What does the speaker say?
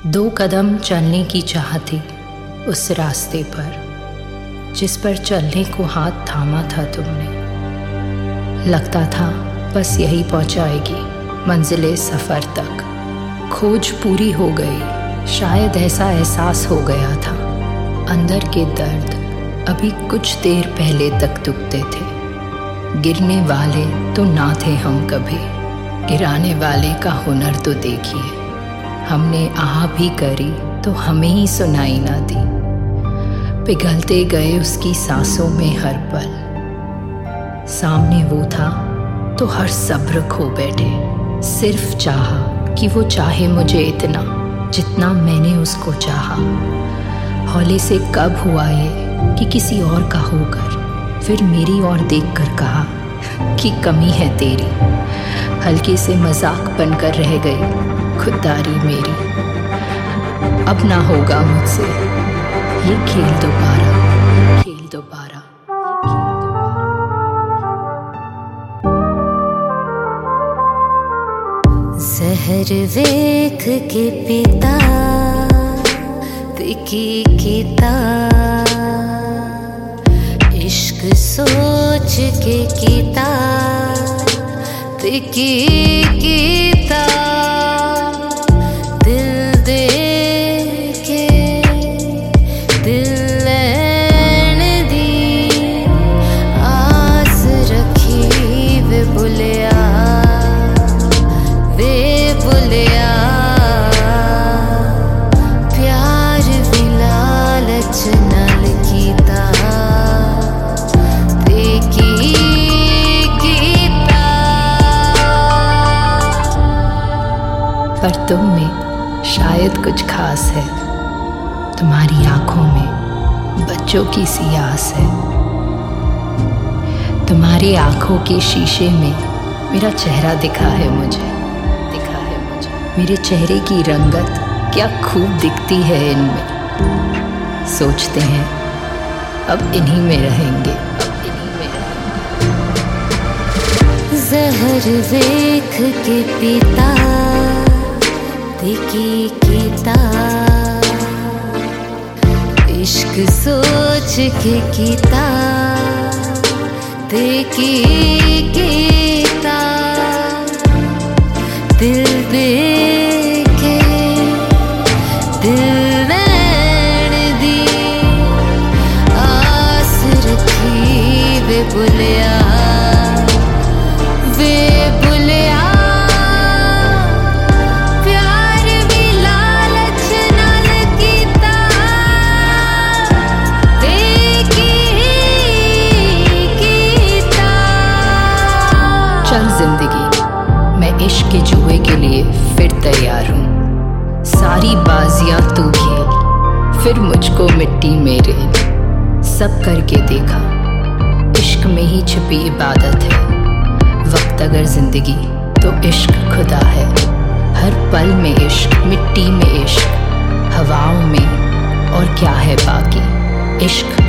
2 कदम चलने की चाह थी उस रास्ते पर जिस पर चलने को हाथ थामा था तुमने। लगता था बस यही पहुंचाएगी मंजिले सफ़र तक। खोज पूरी हो गई, शायद ऐसा एहसास हो गया था। अंदर के दर्द अभी कुछ देर पहले तक दुखते थे। गिरने वाले तो ना थे हम कभी, गिराने वाले का हुनर तो देखिए। हमने आह भी करी तो हमें ही सुनाई ना दी। पिघलते गए उसकी सांसों में हर पल। सामने वो था तो हर सब्र खो बैठे। सिर्फ चाहा कि वो चाहे मुझे इतना जितना मैंने उसको चाहा। हौले से कब हुआ ये कि किसी और का होकर फिर मेरी ओर देखकर कहा कि कमी है तेरी। हल्के से मजाक बनकर रह गई खुददारी मेरी। अब ना होगा मुझसे ये खेल दोबारा, खेल दोबारा। जहर वेख के पिता तिकी कीता, इश्क सोच के कीता तिकी कीता। दिल दे के दिल लैन दी, आस रखी वे बुलिया, वे बुलिया। प्यार भी लालच नाल कीता देखी कीता। पर तुम में शायद कुछ खास है। तुम्हारी आंखों में बच्चों की सी आस है। तुम्हारी आंखों के शीशे में मेरा चेहरा दिखा है मुझे। मेरे चेहरे की रंगत क्या खूब दिखती है इनमें। सोचते हैं अब इन्हीं में रहेंगे, जहर वेख के पीता तिकी कीता, इश्क सोच के कीता तिकी कीता। दिल दे के दिल लैन दी, आस रखी वे बुलिया, वे बुलिया। प्यार भी लालच नाल कीता देखी कीता। चल जिंदगी, मैं इश्क के जुए के लिए फिर तैयार हूँ। सारी बाजियां तू खेल, फिर मुझको मिट्टी में रेल। सब करके देखा, इश्क में ही छिपी इबादत है। वक्त अगर जिंदगी तो इश्क खुदा है। हर पल में इश्क, मिट्टी में इश्क, हवाओं में और क्या है बाकी। इश्क